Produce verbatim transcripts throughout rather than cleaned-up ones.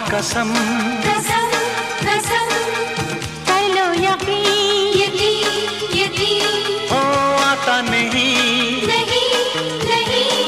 कसम कसम कसम कर लो यकीन यकीन यकीन ओ आता नहीं नहीं नहीं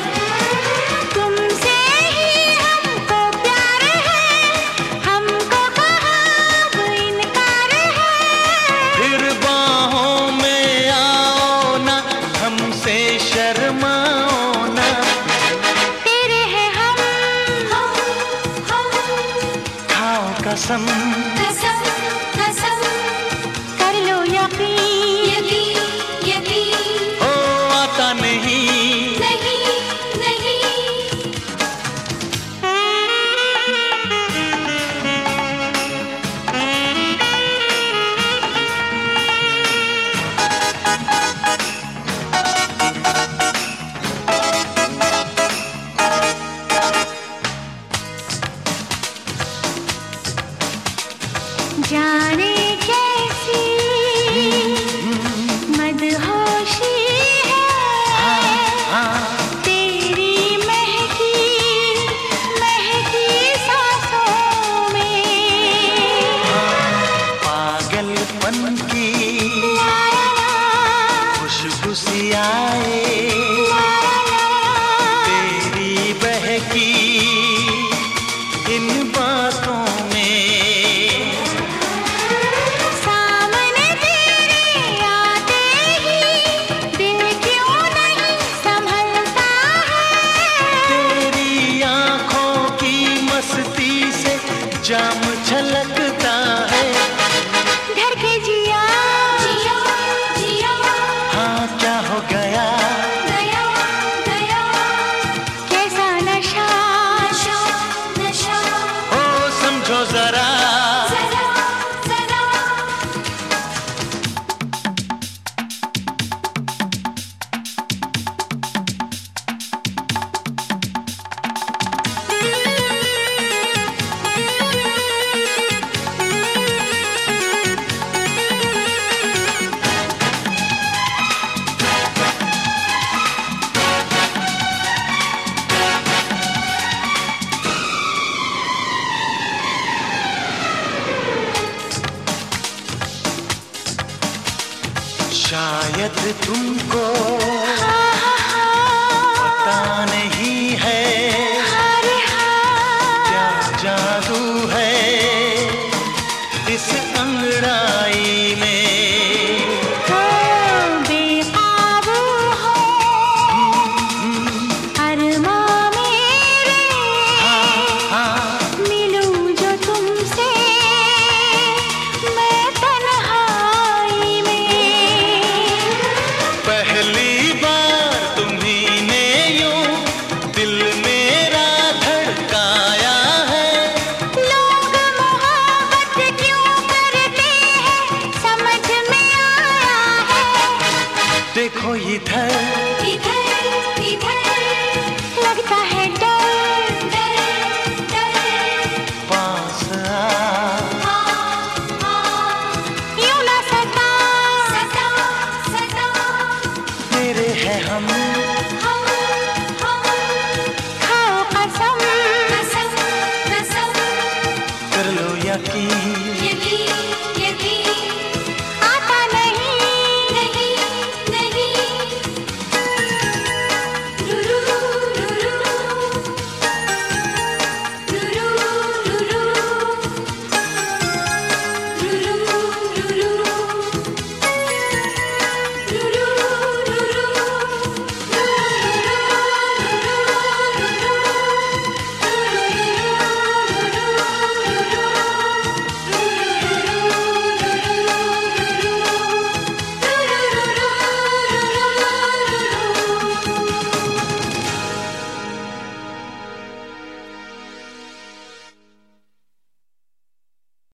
तुमसे ही हमको प्यार है हमको कहाँ अब इनकार है फिर बाहों में आओ ना हमसे शर्माओ ना तेरे हैं हम हम हम खाओ कसम कसम कसम कर लो यकीन यकीन यकीन ओ आता नहीं नहीं नहीं जाने कैसी मदहोशी है तेरी महकी महकी सांसों में पागलपन की खुशबू सी आए तेरी बहकी इन बातों में सामने तेरे आते ही दिल क्यों नहीं संभलता है तेरी आंखों की मस्ती से जाम छलकता है घर के जिया जिया जिया हाँ क्या हो गया गया गया कैसा नशा नशा नशा ओ समझो जरा जरा जरा शायद तुमको हाँ हाँ हाँ पता